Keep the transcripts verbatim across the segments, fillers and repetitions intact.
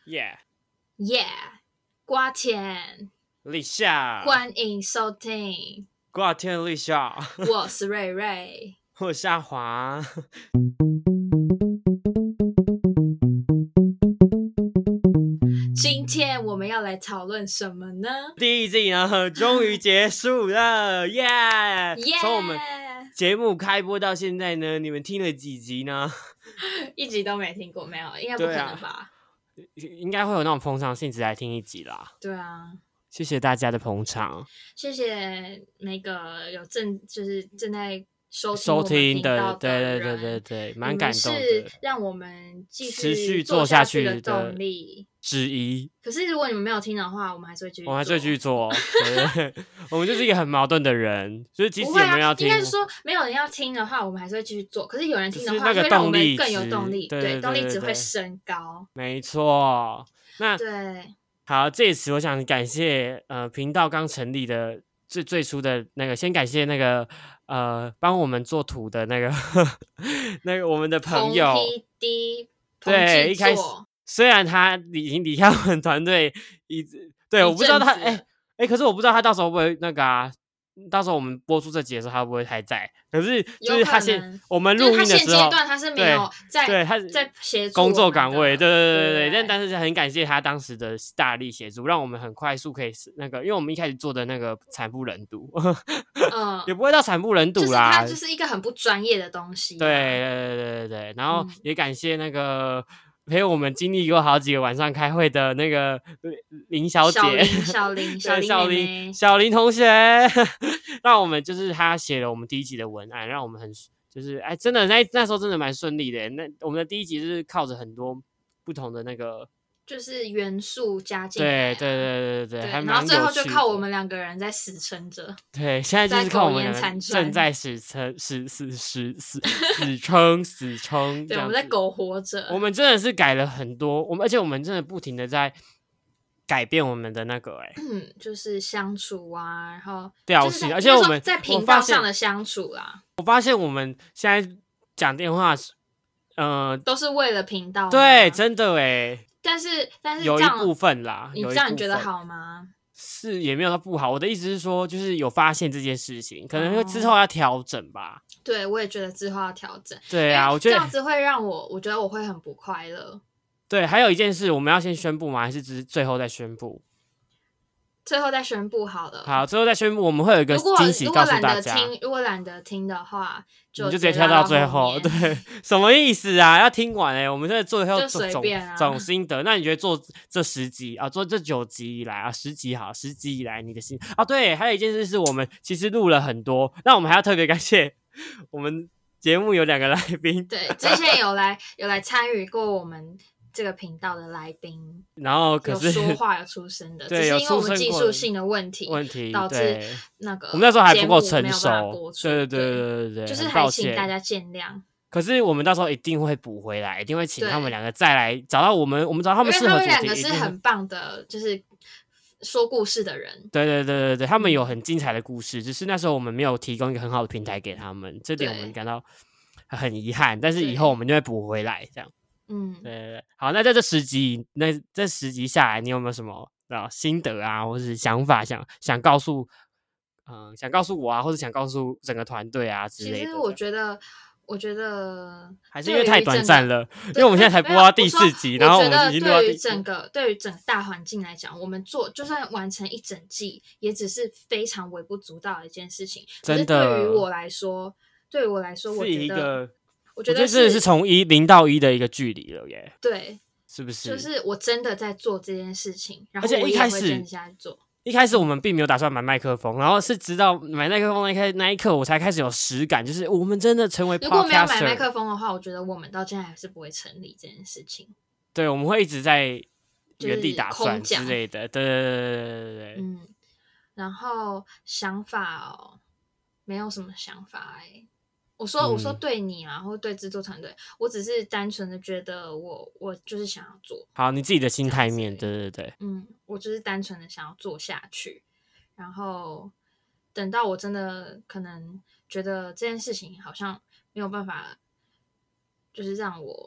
耶耶，瓜田立夏， 欢迎收听， 瓜田立夏， 我是瑞瑞， 我是阿华。 今天我们要来讨论什么呢？ 第一季呢，终于结束了，耶、yeah! 耶！ 从我们节目开播到现在呢，你们听了几集呢？ 一集都没听过，没有，应该不可能吧？ 啊、应该会有那种捧场性质来听一集啦。 对啊， 谢谢大家的捧场， 谢谢每个有正就是正在收听收听的， 对对对对对，蛮感动的， 是让我们继续持续做下去的动力之一。 可是如果你们没有听的话，我们还是会继续做， 我们还是会继续做。对对对，我们就是一个很矛盾的人，就是即使有没有要听， 啊、应该是说没有人要听的话，我们还是会继续做。可是有人听的话， 那个会让我们更有动力， 对, 对, 对, 对, 对, 对， 动力值会升高。 没错。那对， 好，这次我想感谢呃频道刚成立的最最初的那个，先感谢那个呃帮我们做图的那个那个我们的朋友， 彭 P D， 对，一开始虽然他已经离开我们团队一直，对，我不知道他哎哎，可是我不知道他到时候会不会那个啊。到时候我们播出这集的时候，他会不会还在？可是就是他现我们录音的时候， 就是、他现阶段他是没有在对他在协助工作岗位，对对对对对。但但是很感谢他当时的大力协助，让我们很快速可以那个，因为我们一开始做的那个惨不忍睹，嗯，也不会到惨不忍睹啦， 就是它就是一个很不专业的东西、啊。 对对对对对，然后也感谢那个。陪我们经历过好几个晚上开会的那个林小姐， 小林，小林， 小林，小林同学，让我们就是他写了我们第一集的文案，让我们很就是哎，真的那那时候真的蛮顺利的。那我们的第一集就是靠着很多不同的那个。 就是元素加进来、 啊，对对对对对，还蛮然后最后就靠我们两个人在死撑着。 对，现在就是靠我们两个正在死撑、死死死死死撑、死撑。 对，我们在苟活着。 我们真的是改了很多，我们而且我们真的不停的在改变我们的那个哎、欸， 嗯，就是相处啊，然后调性，而且我们在频道上的相处啊。 我发现我们现在讲电话，呃， 都是为了频道。 对，真的哎、欸。 但是但是有一部分啦， 你这样你觉得好吗？ 是也没有到不好，我的意思是说，就是有发现这件事情，可能会之后要调整吧。 哦、对，我也觉得之后要调整。 对啊，我觉得这样子会让我，我觉得我会很不快乐。 对，还有一件事，我们要先宣布吗？还是只是最后再宣布？ 最后再宣布好了。 好，最后再宣布，我们会有一个惊喜告诉大家。 如果懒得听的话，就你就直接跳到最后。对，什么意思啊？要听完哎、欸，我们现在做最后总总心得。那你觉得做这十集啊，做这九集以来啊，十集好，十集以来你的心啊？对，还有一件事是我们其实录了很多，那我们还要特别感谢我们节目有两个来宾， 对，之前有来有来参与过我们。这个频道的来宾， 然后可是有说话有出声的， 对， 只是因为我们技术性的问题， 问题导致那个我们那时候还不够成熟， 对对对对对对， 就是还请大家见谅。 可是我们到时候一定会补回来，一定会请他们两个再来找到我们，我们找到他们适合主题， 因为他们两个是很棒的，就是说故事的人。 对对对对对，他们有很精彩的故事，只是那时候我们没有提供一个很好的平台给他们，这点我们感到很遗憾。但是以后我们就会補回来，这样。嗯，对对对，好，那在这十集，那这十集下来，你有没有什么啊心得啊，或是想法想想告诉，嗯、呃，想告诉我啊，或者想告诉整个团队啊之类的？ 其实我觉得，我觉得还是因为太短暂了，因为我们现在才播到第四集，然后我们已经录到第对于整个对于整个大环境来讲，我们做就算完成一整季，也只是非常微不足道的一件事情。 真的， 对于我来说，对于我来说，我是一个。 我觉得真的是从一零到一的一个距离了耶， 对， 是不是？ 就是我真的在做这件事情，然后而且一开始做。 一开始我们并没有打算买麦克风，然后是直到买麦克风那一那一刻，我才开始有实感，就是我们真的成为 podcaster。 如果没有买麦克风的话，我觉得我们到现在还是不会成立这件事情。 对，我们会一直在原地打算之类的，对对对对对对。 嗯，然后想法哦，没有什么想法哎、欸。我说，我说对你啊，嗯、或对制作团队，我只是单纯的觉得我，我就是想要做好，你自己的心态面，对对对， 嗯，我就是单纯的想要做下去，然后等到我真的可能觉得这件事情好像没有办法，就是让我，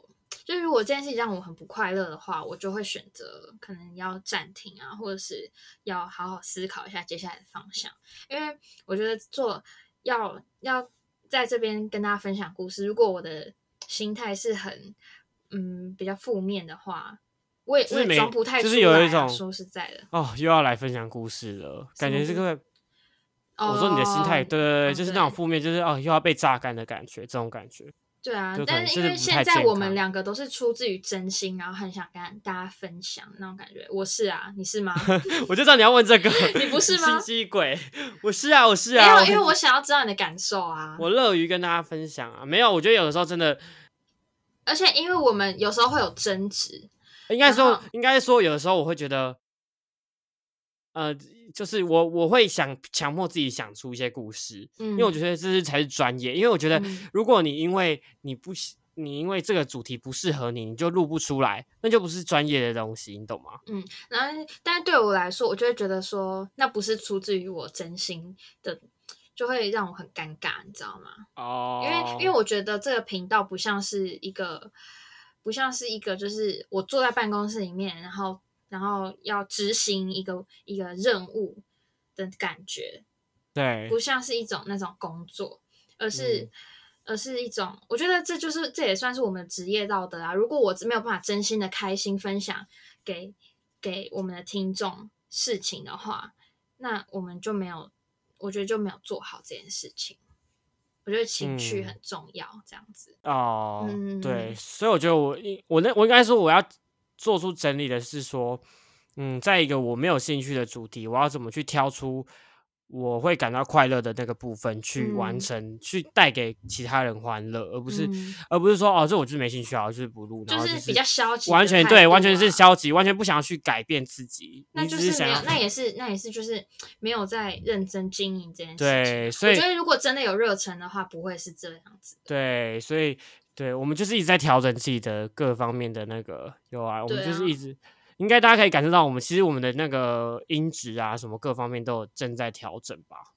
就如果这件事情让我很不快乐的话，我就会选择可能要暂停啊，或者是要好好思考一下接下来的方向。因为我觉得做要要在这边跟大家分享故事，如果我的心态是很嗯比较负面的话，我也、就是、我也装不太出来、啊。 就是有一种说实在的， 哦，又要来分享故事了，感觉这个。 哦、 我说你的心态，对对对， 哦、 就是那种负面，就是哦又要被榨干的感觉，这种感觉。 对啊，但是因为现在我们两个都是出自于真心，然后很想跟大家分享那种感觉。我是啊，你是吗？ 我就知道你要问这个， 你不是吗？ 心机鬼，我是啊，我是啊， 没有，因为我想要知道你的感受啊。 我乐于跟大家分享啊，没有，我觉得有的时候真的， 而且因为我们有时候会有争执， 应该说，应该说，有的时候我会觉得，呃。就是我我会想强迫自己想出一些故事，嗯、因为我觉得这是才是专业。因为我觉得如果你因为你不你因为这个主题不适合你，你就录不出来，那就不是专业的东西，你懂吗？ 嗯，然后但是对我来说，我就会觉得说，那不是出自于我真心的，就会让我很尴尬，你知道吗？ 哦， 因为因为我觉得这个频道不像是一个，不像是一个，就是我坐在办公室里面，然后。然后要执行一个一个任务的感觉， 对， 不像是一种那种工作，而是、嗯、而是一种，我觉得这就是这也算是我们的职业道德啊。如果我没有办法真心的开心分享给给我们的听众事情的话，那我们就没有，我觉得就没有做好这件事情。我觉得情绪很重要，嗯、这样子哦、嗯，对，所以我觉得我我那我应该说我要。做出整理的是说，嗯，在一个我没有兴趣的主题，我要怎么去挑出我会感到快乐的那个部分去完成，嗯、去带给其他人欢乐，而不是、嗯、而不是说哦，这我就是没兴趣啊，就是不录，然后就是比较消极、 啊，完全对，完全是消极，完全不想要去改变自己。 那就是没有，那也是那也是就是没有在认真经营这件事情。 对，所以我觉得如果真的有热忱的话，不会是这样子的。 对，所以。对，我们就是一直在调整自己的各方面的那个有啊，我们就是一直、啊、应该大家可以感受到，我们其实我们的那个音质啊，什么各方面都有正在调整吧。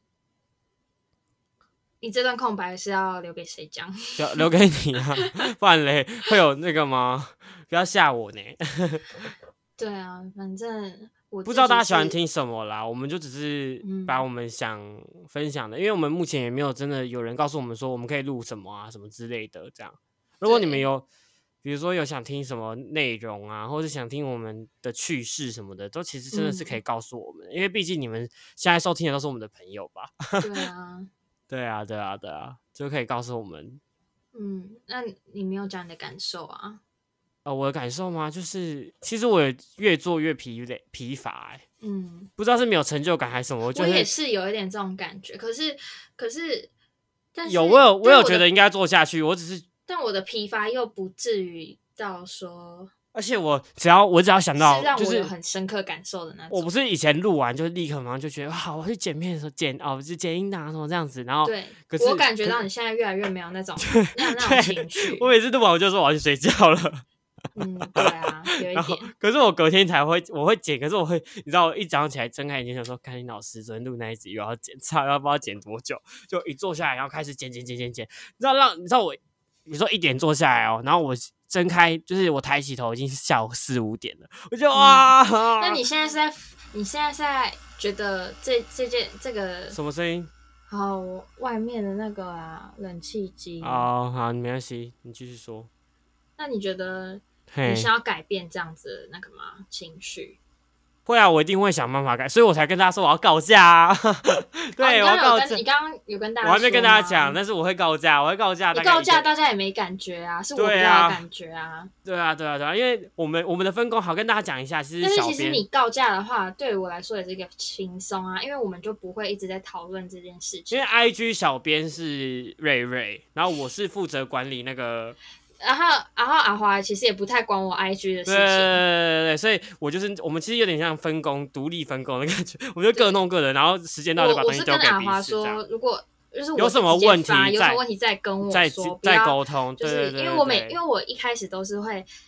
你这段空白是要留给谁讲？ 留留给你啊，不然嘞会有那个吗？不要吓我呢。 对啊，反正我不知道大家喜欢听什么啦，我们就只是把我们想分享的，嗯、因为我们目前也没有真的有人告诉我们说我们可以录什么啊，什么之类的这样。如果你们有，比如说有想听什么内容啊，或者想听我们的趣事什么的，都其实真的是可以告诉我们，嗯、因为毕竟你们现在收听的都是我们的朋友吧。 对啊， 对啊，对啊，对啊，就可以告诉我们。 嗯，那你没有讲你的感受啊？ 呃，我的感受吗？就是其实我也越做越疲累疲乏、欸， 嗯， 不知道是没有成就感还是什么。我, 我也是有一点这种感觉，可是可是，但是有我有我有觉得应该做下去，我只是。 但我的疲乏又不至于到说， 而且我只要我只要想到， 是让我有很深刻感受的那种。 我不是以前录完就立刻马上就觉得好，我去剪片的时候剪哦，就剪音档什么这样子，然后对， 可是我感觉到你现在越来越没有那种那那种情绪。 我每次录完我就说我要去睡觉了。 嗯，对啊，有一点。 可是我隔天才会，我会剪，可是我会，你知道，我一早上起来睁开眼睛想说，看你老师昨天录那一集又要剪，操，要不知道剪多久，就一坐下来，然后开始剪剪剪剪剪，你知道让你知道我，你说一点坐下来哦，然后我睁开，就是我抬起头已经是下午四五点了，我就哇、 嗯！那你现在是在，你现在是在觉得这这件这个什么声音？ 哦，外面的那个啊，冷气机。 哦，好，没关系，你继续说。 那你觉得？你想要改变这样子的那个吗？情绪会啊，我一定会想办法改，所以我才跟大家说我要告假啊。对， 哦、 我要告假。 你刚刚有跟大家说， 我还没跟大家讲，但是我会告假，我会告假。 你告假，大家也没感觉啊，是我比较有感觉啊。 对啊，对啊，对啊，因为我们我们的分工好，跟大家讲一下，其实但是其实你告假的话，对我来说也是一个轻松啊，因为我们就不会一直在讨论这件事情。 因为 I G 小编是瑞瑞，然后我是负责管理那个。 然后，然后阿华其实也不太管我 I G 的事情， 对对对对，所以我就是我们其实有点像分工、独立分工的感觉，我们就各弄各的，然后时间到就把东西交给彼此。 我是跟阿华说，如果就是我有什么问题， 有什么问题再跟我说， 再再沟通， 就是因为我每因为我一开始都是会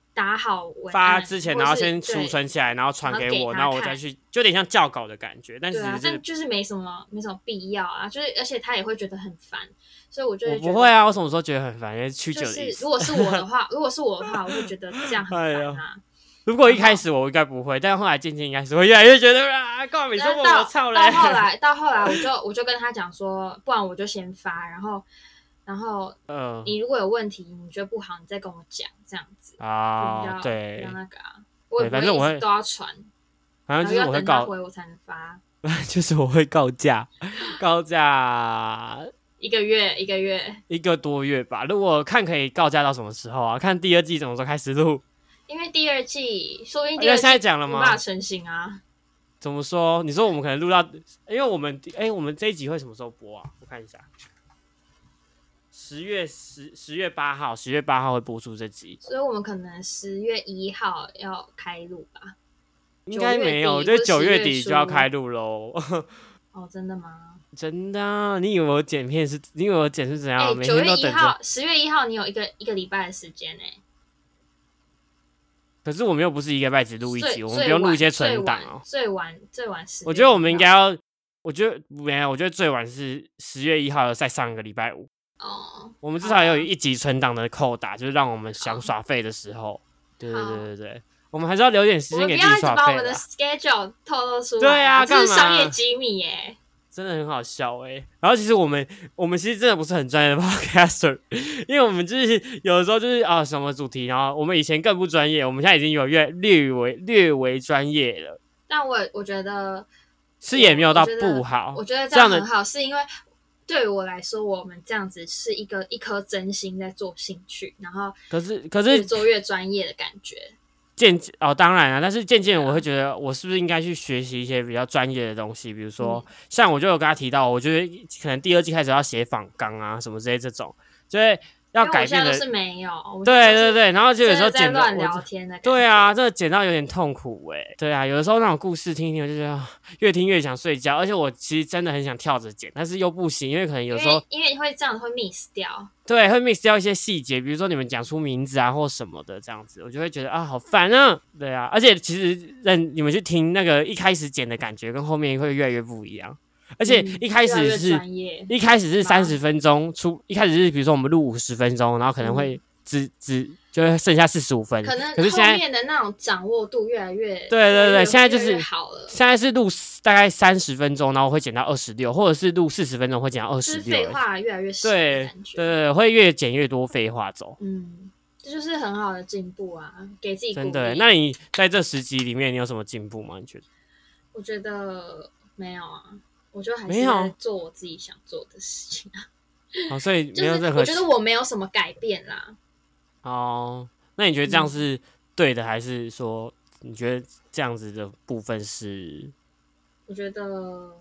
打好文发之前，然后先储存起来，然后传给我，然后我再去，就有点像校稿的感觉。但是、 对啊，但就是没什么没什么必要啊，就是而且他也会觉得很烦，所以我就会觉得我不会啊，我什么时候觉得很烦？因为曲久的意思。 就是如果是我的话，如果是我的话，我会觉得这样很烦啊。哎、 如果一开始我应该不会，但后来渐渐应该是会越来越觉得啊，干嘛每次问我操嘞？ 到后来，到后来我就我就跟他讲说，不然我就先发，然后然后呃，你如果有问题，你觉得不好，你再跟我讲，这样子啊、哦，对， 比较那个啊，我也不会一直都要传， 反正就是我会告回我才能发， 就是我会告假，告假一个月一个月一个多月吧。如果看可以告假到什么时候啊？看第二季什么时候开始录。 因为第二季，说不定第二季现在讲了吗？ 无法成型啊。 怎么说？你说我们可能录到，因为我们哎、欸，我们这一集会什么时候播啊？我看一下，十月十十月八号，十月八号会播出这集， 所以我们可能十月一号要开录吧？ 应该没有，我觉得九月底就要开录喽。 哦，真的吗？ 真的、啊？你以为我剪片是？你以为我剪是怎样？欸、每天都等着。 九月一号，十月一号，你有一个一个礼拜的时间呢、欸。 可是我们又不是一个礼拜只录一集，我们不用录一些存档哦。 最晚最晚十， 我觉得我们应该要，我觉得没有，我觉得最晚是十月一号，再上一个礼拜五。哦，我们至少有一集存档的扣打，就是让我们想耍废的时候。对对对对对，我们还是要留点时间给自己耍废。 不要一直把我们的 schedule 透露出来。 对啊， 这是商业机密耶、欸。 真的很好笑哎、欸，然后其实我们我们其实真的不是很专业的 podcaster， 因为我们就是有的时候就是啊什么主题，然后我们以前更不专业，我们现在已经有越略为略为专业了。 但我我觉得是也没有到不好， 我觉得这样很好，是因为对于我来说，我们这样子是一个一颗真心在做兴趣，然后可是可是越做越专业的感觉。 渐哦，当然啊，但是渐渐我会觉得，我是不是应该去学习一些比较专业的东西？比如说，嗯、像我就有跟他提到，我觉得可能第二季开始要写访纲啊，什么之类这种，就是要改变的。 都是没有， 对对对，然后就有时候剪乱聊天的， 对啊，这个剪到有点痛苦哎、欸。对啊，有的时候那种故事听一听，我就觉得越听越想睡觉，而且我其实真的很想跳着剪，但是又不行，因为可能有时候因为会这样会 miss 掉。 对，会 miss 掉一些细节，比如说你们讲出名字啊或什么的这样子，我就会觉得啊好烦啊。对啊，而且其实让你们去听那个一开始剪的感觉，跟后面会越来越不一样。而且一开始是、嗯、一开始是三十分钟出，一开始是比如说我们录五十分钟，然后可能会只、嗯、只就会剩下四十五分， 可能可是现在后面的那种掌握度越来越对对对，现在就是好了。 现在是录大概三十分钟，然后会剪到二十六，或者是录四十分钟会剪到二十六， 废话越来越少， 对对对，会越剪越多废话走。 嗯，这就是很好的进步啊，给自己鼓励。 真的。那你在这十集里面，你有什么进步吗？你觉得？ 我觉得没有啊。我就还是在做我自己想做的事情啊。 哦，所以没有任何， 我觉得我没有什么改变啦。 哦，那你觉得这样是对的，嗯、还是说你觉得这样子的部分是？ 我觉得，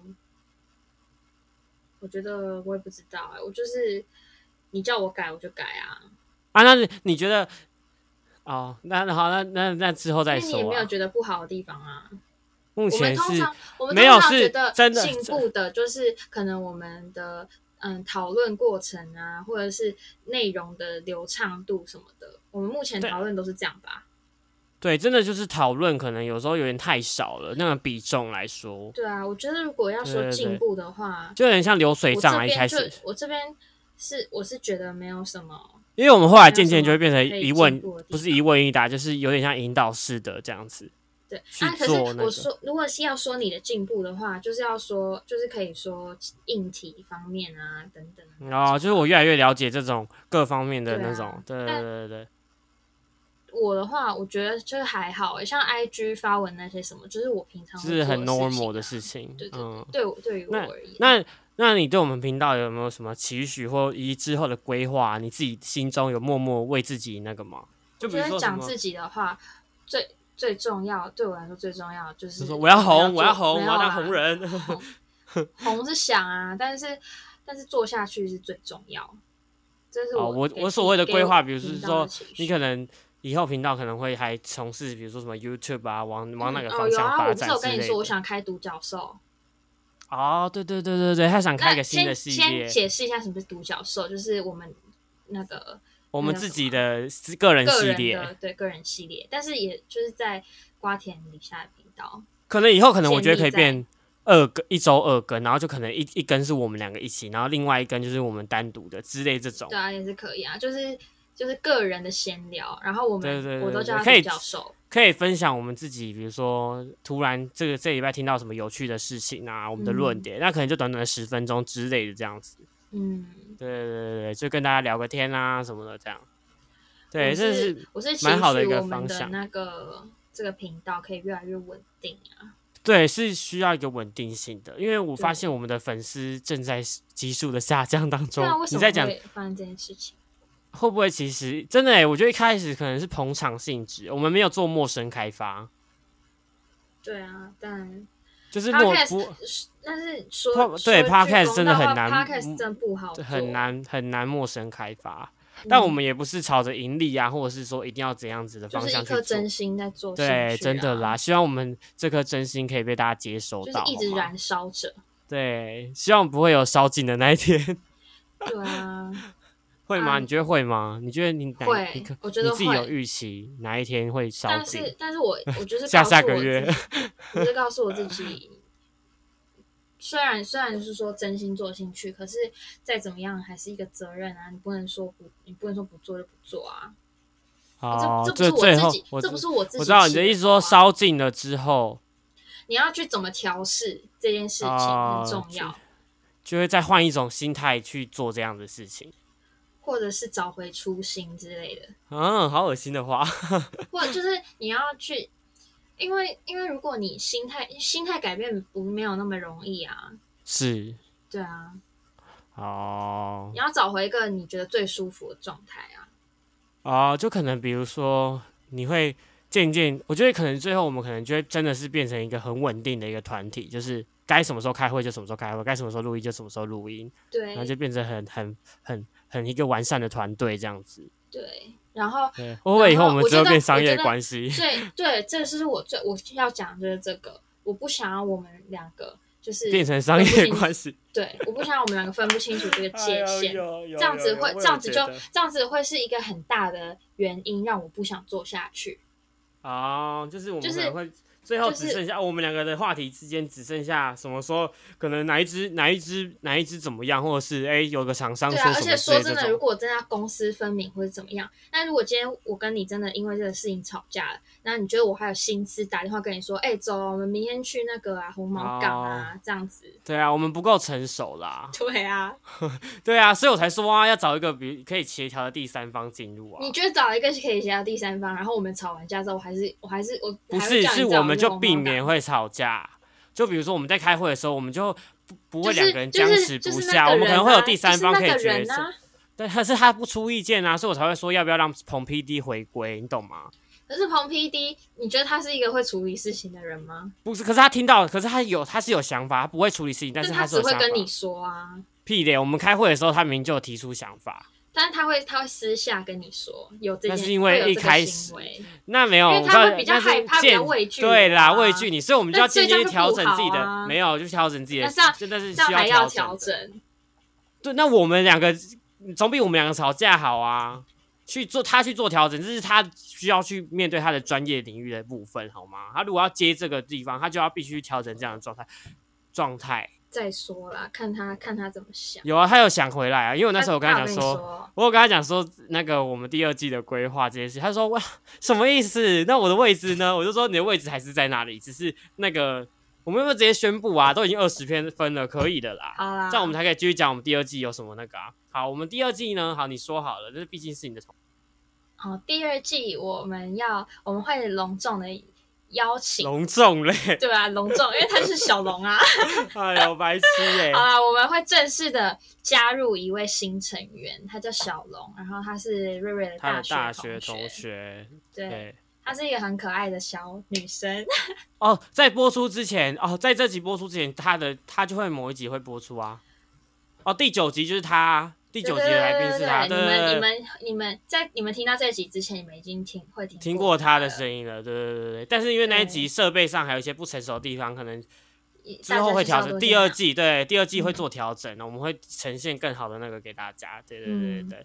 我觉得我也不知道哎、欸，我就是你叫我改我就改啊。 啊，那你觉得？哦，那好，那那那之后再说、啊。 你也没有觉得不好的地方啊。 目前是我们没有是觉得进步的，就是可能我们的嗯讨论过程啊，或者是内容的流畅度什么的，我们目前讨论都是这样吧。 对，真的就是讨论，可能有时候有点太少了，那个比重来说。 对啊，我觉得如果要说进步的话， 对对对就有点像流水账啊。一开始我这边是我是觉得没有什么， 因为我们后来渐渐就会变成一问，不是一问一答，就是有点像引导式的这样子。 对，啊，可是我说，如果是要说你的进步的话，就是要说，就是可以说硬体方面啊，等等。 哦，就是我越来越了解这种各方面的那种，对、啊、对对对对。 我的话，我觉得就是还好诶，像 I G 发文那些什么，就是我平常会做的事情、啊、 是很 normal 的事情。 对对对， 嗯、 对我对于我而言， 那那那你对我们频道有没有什么期许或以之后的规划？你自己心中有默默为自己那个吗？就比如说讲自己的话，最。最重要，对我来说最重要就是， 就是我要红，我要红，我要当红人。 红, 红是想啊，但是但是做下去是最重要。这是我、哦、 我我所谓的规划，比如说你可能以后频道可能会还从事，比如说什么 YouTube 啊，往往哪个方向发展之类的。 哦，有啊，我不是有跟你说我想开独角兽。 哦，对对对对对，他想开一个新的系列。 先先解释一下什么是独角兽，就是我们那个我们自己的个人系列， 个人的对个人系列，但是也就是在瓜田李下的频道， 可能以后可能我觉得可以变二更，一周二更，然后就可能一一更是我们两个一起，然后另外一更就是我们单独的之类这种。 对啊，也是可以啊，就是就是个人的闲聊，然后我们对对对对我都叫他李教授。 可以分享我们自己，比如说突然这个这礼拜听到什么有趣的事情啊，我们的论点，嗯、那可能就短短的十分钟之类的这样子。嗯，对对对对，就跟大家聊个天啊什么的这样。对，这是我是蛮好的一个方向。 那个这个频道可以越来越稳定啊。 对，是需要一个稳定性的，因为我发现我们的粉丝正在急速的下降当中。 对啊，为什么会发生这件事情？ 会不会其实真的哎、欸？我觉得一开始可能是捧场性质，我们没有做陌生开发。 对啊，但就是陌不， 但是说对 Podcast 真的很难 ，Podcast 真不好做， 很难很难陌生开发。嗯、但我们也不是朝着盈利啊，或者是说一定要怎样子的方向去做， 就是一颗真心在做、啊。 对，真的啦，希望我们这颗真心可以被大家接收到， 就是一直燃烧着。 对，希望不会有烧尽的那一天。 对啊。 会吗？你觉得会吗？你觉得你会？ 你我觉得你自己有预期哪一天会烧尽？ 但是，但是我我就是下下个月， 我就告诉我自己，虽然虽然是说真心做兴趣，可是再怎么样还是一个责任啊！你不能说不，你不能说不做就不做啊！ 哦， 这这不是我自己，这不是我自己。 我知道你的意思，说烧尽了之后， 你要去怎么调试这件事情很重要， 哦、就, 就会再换一种心态去做这样的事情。 或者是找回初心之类的， 嗯，好恶心的话， 或者就是你要去，因为因为如果你心态心态改变不没有那么容易啊， 是， 对啊， 哦， 你要找回一个你觉得最舒服的状态啊， 哦，就可能比如说你会渐渐，我觉得可能最后我们可能就会真的是变成一个很稳定的一个团体，就是该什么时候开会就什么时候开会，该什么时候录音就什么时候录音， 对， 然后就变成很很很。很一个完善的团队这样子， 对，然后对，会不会以后我们只会变商业关系？ 对对，这是我最我要讲的就是这个，我不想要我们两个就是变成商业关系。 对，我不想要我们两个分不清楚这个界限，这样子会这样子就这样子会是一个很大的原因，让我不想做下去。 哦，就是我们可能会。就是最后只剩下、就是哦、我们两个的话题之间只剩下什么说可能哪一支哪一支哪一支怎么样，或者是哎有个厂商说什么， 对啊，而且说真的，如果真的要公私分明或者怎么样，那如果今天我跟你真的因为这个事情吵架了，那你觉得我还有心思打电话跟你说，哎、欸，走，我们明天去那个啊红毛港啊、哦、这样子？ 对啊，我们不够成熟啦。 对啊， 对啊，所以我才说啊，要找一个比可以协调的第三方进入啊。 你觉得找一个可以协调第三方，然后我们吵完架之后，我还是我还是我不是是我们就避免会吵架，就比如说我们在开会的时候，我们就 不, 不会两个人僵持不下、 就是就是啊、 我们可能会有第三方可以决策、啊、 对，可是他不出意见啊，所以我才会说要不要让彭 P D 回归，你懂吗？ 可是彭 P D 你觉得他是一个会处理事情的人吗？ 不是，可是他听到，可是他有他是有想法，他不会处理事情，但是他是有想法， 他只会跟你说啊。 屁咧，我们开会的时候他明明就有提出想法， 但是他会他会私下跟你说有这件， 那是因为一开始那没有， 因为他会比较害怕，比较畏惧、啊， 对啦，畏惧你，所以我们就要渐渐调整自己的， 啊、 没有就调整自己的， 那真的是需要调整。 对，那我们两个总比我们两个吵架好啊。去做他去做调整，这是他需要去面对他的专业领域的部分，好吗？他如果要接这个地方，他就要必须调整这样的状态状态。 再说啦，看他看他怎么想。 有啊，他有想回来啊，因为我那时候我跟他讲说， 说我有跟他讲说那个我们第二季的规划这件事，他说哇什么意思？那我的位置呢？我就说你的位置还是在那里，只是那个我们有没有直接宣布啊？都已经二十篇分了，可以的啦。 好啦， 这样我们才可以继续讲我们第二季有什么那个啊。好，我们第二季呢？好，你说好了，这毕竟是你的同。 好，第二季我们要我们会隆重的邀请， 隆重嘞， 对啊，隆重，因为他是小龙啊， 哎呦，白痴耶！ 好啦，我们会正式的加入一位新成员，他叫小龙，然后他是瑞瑞的大学大学同学， 对，对她是一个很可爱的小女生。 哦，在播出之前，哦，在这集播出之前，她的她就会某一集会播出啊。哦，第九集就是她。第九集的来宾是他， 对对对对对，你们你们你们在你们听到这一集之前，你们已经听会听过听过他的声音了，对对对对。但是因为那一集设备上还有一些不成熟的地方，可能之后会调整。第二季对第二季会做调整，嗯、我们会呈现更好的那个给大家。对对对对对。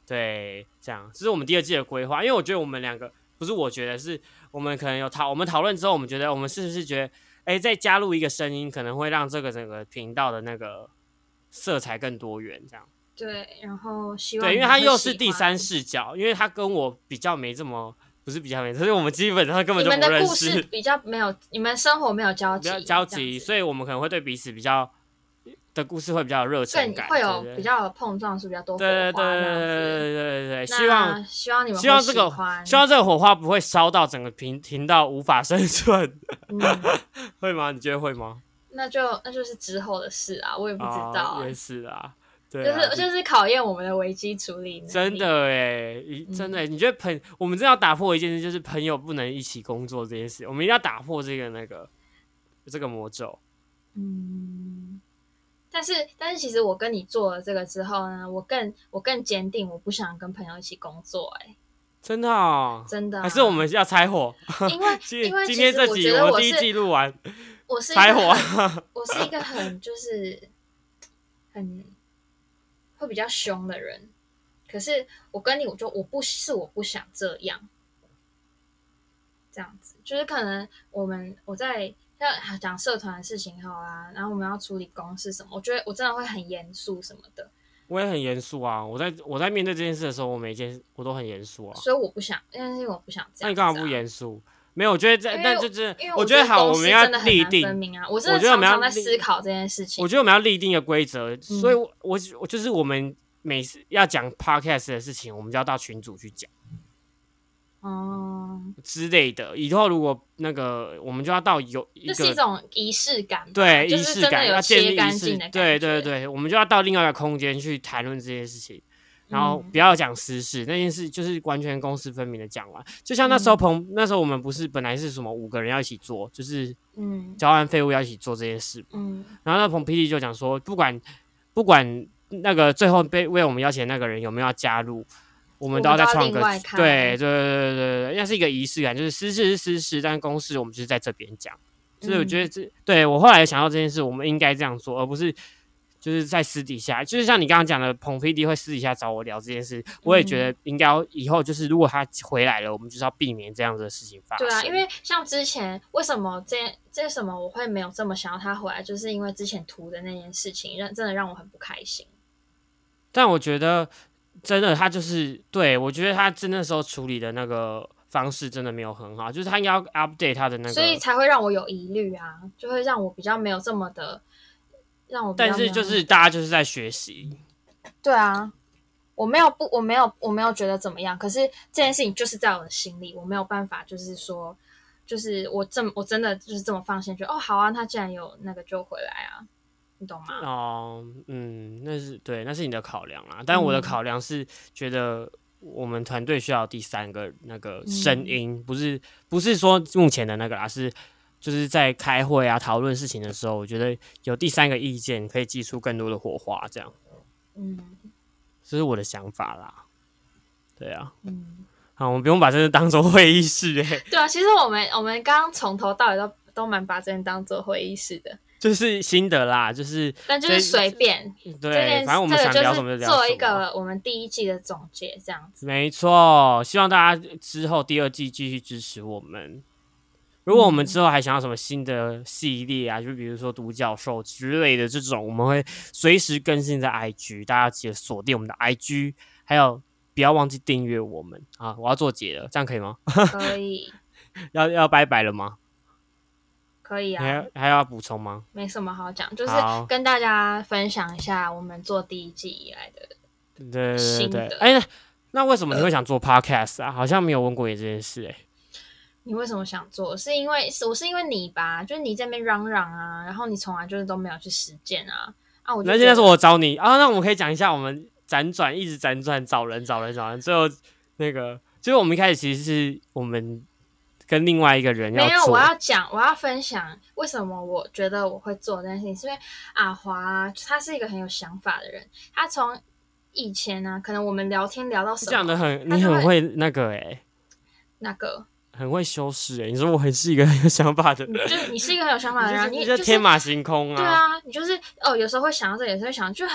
对，这样这是我们第二季的规划。因为我觉得我们两个不是，我觉得是我们可能有讨我们讨论之后，我们觉得我们是不是觉得，哎，再加入一个声音，可能会让这个整个频道的那个色彩更多元，这样。 对，然后希望对，因为他又是第三视角，因为他跟我比较没这么。不是比较没，所以我们基本上根本就不认识。 你们的故事比较没有，你们生活没有交集， 交集，所以我们可能会对彼此比较的故事会比较有热忱感， 会有比较有碰撞，是比较多火花。 对对对对对对，希望希望你们希望这个希望这个火花不会烧到整个频频道无法生存，嗯、会吗？你觉得会吗？ 那就那就是之后的事啊，我也不知道、 啊。也是啊。对啊，就是就是考验我们的危机处理能力。 真的哎，真的、嗯，你觉得朋我们真的要打破一件事，就是朋友不能一起工作这件事，我们一定要打破这个那个这个魔咒。 嗯，但是但是其实我跟你做了这个之后呢，我更我更坚定，我不想跟朋友一起工作、欸。哎， 真的哦， 真的、啊， 还是我们要拆伙？ 因为因为今天这集我们第一季录完， 我是拆伙。 我是一个很就是很。会比较凶的人，可是我跟你，我就我不是我不想这样，这样子就是可能我们我在要讲社团的事情好啦，然后我们要处理公事什么，我觉得我真的会很严肃什么的。 我也很严肃啊，我在我在面对这件事的时候，我每一件我都很严肃啊。 所以我不想，因为我不想这样、啊。 那你干嘛不严肃？没有，我觉得这，但就是我觉得好，我们要立定。 啊、我真的常常在思考这件事情。 我觉得我们要立定一个规则，嗯、所以我我我就是我们每次要讲 podcast 的事情，我们就要到群组去讲。 哦、 嗯，之类的。以后如果那个，我们就要到有一个， 就是一种仪式感， 对， 仪式感要建立干净的感觉， 对对对，我们就要到另外一个空间去谈论这件事情。然后不要讲私事、嗯，那件事就是完全公私分明的讲完。就像那时候彭、嗯，那时候我们不是本来是什么五个人要一起做，就是嗯，交换废物要一起做这件事。嗯，然后那彭 P D 就讲说，不管不管那个最后被为我们邀请的那个人有没有要加入，我们都要再创个对对对对对，那是一个仪式感，就是私事是私事，但是公事我们就是在这边讲。所以我觉得这、嗯、对我后来想到这件事，我们应该这样做，而不是。就是在私底下，就是像你刚刚讲的，彭 P D 会私底下找我聊这件事，我也觉得应该要以后就是如果他回来了，我们就是要避免这样子的事情发生。 对啊，因为像之前为什么这这什么我会没有这么想要他回来，就是因为之前涂的那件事情，让真的让我很不开心。 但我觉得真的他就是对我觉得他真的时候处理的那个方式真的没有很好，就是他应该要 update 他的那个， 所以才会让我有疑虑啊，就会让我比较没有这么的。让我但是就是大家就是在学习， 对啊，我没有不我没有我没有觉得怎么样，可是这件事情就是在我的心里，我没有办法，就是说，就是我这么我真的就是这么放心，觉得哦好啊，他既然有那个就回来啊，你懂吗？ 哦，嗯，那是对，那是你的考量啦，但我的考量是觉得我们团队需要第三个那个声音，嗯、不是不是说目前的那个啦，是。就是在开会啊讨论事情的时候，我觉得有第三个意见可以激出更多的火花，这样，嗯，这是我的想法啦。对啊，嗯，好，我们不用把这个当做会议室哎、欸。 对啊，其实我们我们刚刚从头到尾都都蛮把这边当做会议室的， 就是心得啦，就是但就是随便， 对，反正我们想聊什么就聊什么， 做一个我们第一季的总结，这样子。 没错，希望大家之后第二季继续支持我们。如果我们之后还想要什么新的系列啊，就比如说独角兽之类的这种，我们会随时更新在 I G， 大家记得锁定我们的 I G， 还有不要忘记订阅我们啊！我要做结了，这样可以吗？ 可以。 要要拜拜了吗？ 可以啊。 还要还要补充吗？ 没什么好讲，就是跟大家分享一下我们做第一季以来的心得。 对对对，哎、欸，那为什么你会想做 podcast 啊？好像没有问过你这件事哎、欸。 你为什么想做？是因为我是因为你吧，就是你在那边嚷嚷啊，然后你从来就是都没有去实践啊啊！我那现在是我找你啊，那我们可以讲一下我们辗转一直辗转找人找人找人，最后那个就是我们一开始其实是我们跟另外一个人要做。 没有，我要讲，我要分享为什么我觉得我会做这件事情，是因为阿华他是一个很有想法的人，他从以前呢、啊，可能我们聊天聊到什么， 讲的很，你很会那个哎、欸， 那个。 很会修饰哎，你说我很是一个很有想法的人， 就是你是一个很有想法的人，你就是天马行空啊。 对啊，你就是哦，有时候会想到这，有时候会想，就很多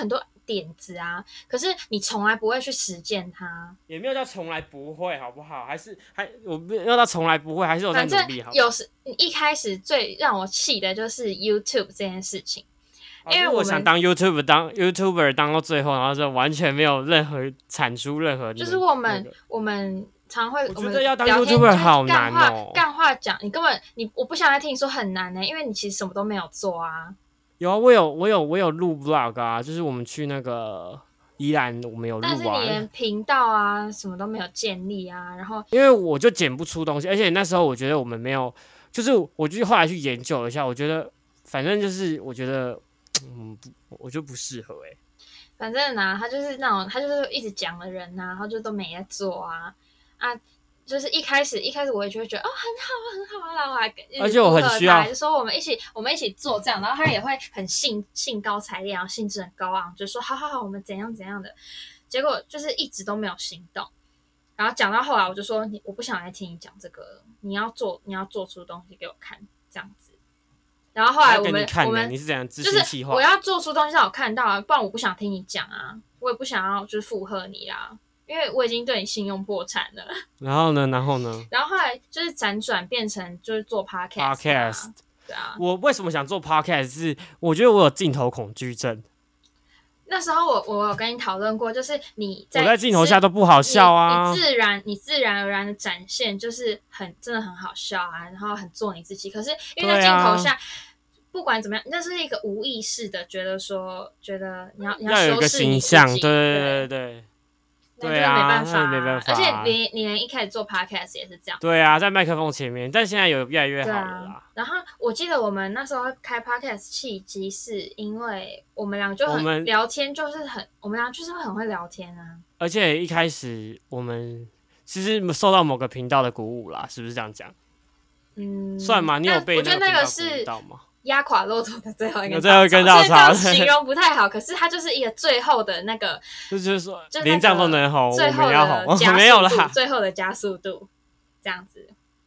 点子啊，可是你从来不会去实践它。 也没有到从来不会，好不好？还是还我没有到从来不会，还是有在努力好不好。 有时一开始最让我气的就是 YouTube 这件事情。因为我, 我想当 YouTuber 当 YouTuber 当到最后，然后就完全没有任何产出任何、那個。 就是我们、那個、我们常会， 我觉得要当 YouTuber 好难哦。 干话讲，你根本你我不想再听你说很难呢、欸，因为你其实什么都没有做啊。 有啊，我有我有我有录 vlog 啊，就是我们去那个宜兰，我们有录啊。 但是你连频道啊什么都没有建立啊，然后因为我就剪不出东西，而且那时候我觉得我们没有，就是我就后来去研究一下，我觉得反正就是我觉得。嗯，我就不适合哎、欸。 反正呢、啊，他就是那种，他就是一直讲的人呐、啊，然后就都没在做啊啊，就是一开始一开始我也就会觉得哦很好啊很好啊，然后还而且我很需要， 就说我们一起我们一起做这样，然后他也会很兴兴高采烈，然后兴致很高昂，就说好好好，我们怎样怎样的，结果就是一直都没有行动。然后讲到后来，我就说你我不想来听你讲这个了，你要做你要做出东西给我看，这样子。然后后来我们我们你是怎样自信计划？就是我要做出东西让我看到啊，不然我不想听你讲啊，我也不想要就是附和你啦，因为我已经对你信用破产了。 然后呢？然后呢？ 然后后来就是辗转变成就是做 podcast。podcast， 对啊。 我为什么想做 podcast？ 是我觉得我有镜头恐惧症。 那时候我我有跟你讨论过，就是你在我在镜头下都不好笑啊， 你, 你自然你自然而然的展现就是很真的很好笑啊，然后很做你自己。可是因为在镜头下，啊、不管怎么样，那是一个无意识的觉得说，觉得你要你要有一个形象，对对对对。 对啊，没办法、啊， 没办法、啊。 而且你你连一开始做 podcast 也是这样。 对啊，在麦克风前面，但现在有越来越好了啦。 啊、然后我记得我们那时候开 podcast 契机是因为我们俩就很聊天，就是很我们俩就是很会聊天啊。 而且一开始我们其实受到某个频道的鼓舞啦，是不是这样讲？ 嗯， 算吗？你有被那个频道鼓舞到吗？压垮骆驼的最后一根稻草， 稻草形容不太好，可是它就是一个最后的那个， 就是说连这样都能红， 最后的加速度， 没有啦， 最后的加速度，这样子。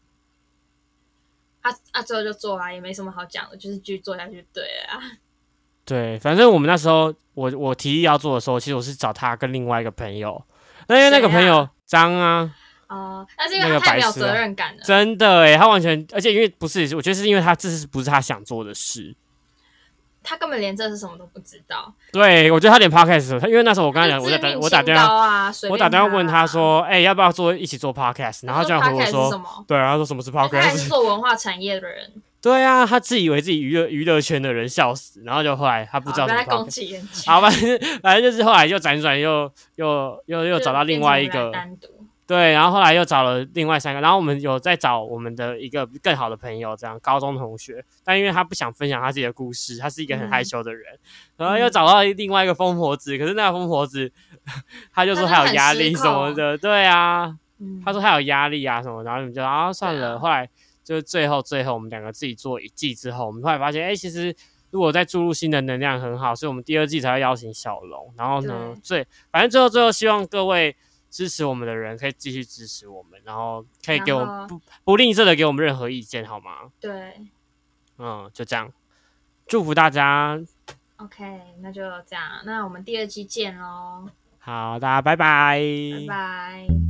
啊啊，最后就做啊，也没什么好讲的，就是继续做下去，对啊。 对，反正我们那时候，我我提议要做的时候，其实我是找他跟另外一个朋友，那因为那个朋友张啊。 哦，那是因为他太没有责任感了， 那個、真的哎，他完全，而且因为不是，我觉得是因为他这是不是他想做的事， 他根本连这是什么都不知道。 对，我觉得他连 podcast， 他因为那时候我跟他讲，我在打我打电话、 啊， 我打电话问他说，哎、欸，要不要做一起做 podcast？ 然后他这样回我说， 对，他说什么是 podcast？ 他还是做文化产业的人。 对啊，他自以为自己娱乐娱乐圈的人，笑死。然后就后来他不知道怎么攻击人家。 好，反正反正就是后来又辗转又又又又找到另外一个。对，然后后来又找了另外三个，然后我们有在找我们的一个更好的朋友，这样高中同学，但因为他不想分享他自己的故事，他是一个很害羞的人，嗯、然后又找到另外一个疯婆子，可是那个疯婆子他就说他有压力什么的，对啊，嗯、他说他有压力啊什么，然后你们就啊算了，后来就最后最后我们两个自己做一季之后，我们后来发现，哎、欸，其实如果再注入新的能量很好，所以我们第二季才会邀请小龙，然后呢，最反正最后最后希望各位。支持我们的人可以继续支持我们，然后可以给我们不不吝啬的给我们任何意见，好吗？ 对， 嗯，就这样，祝福大家。 OK， 那就这样，那我们第二季见咯。 好，大家拜拜， 拜拜。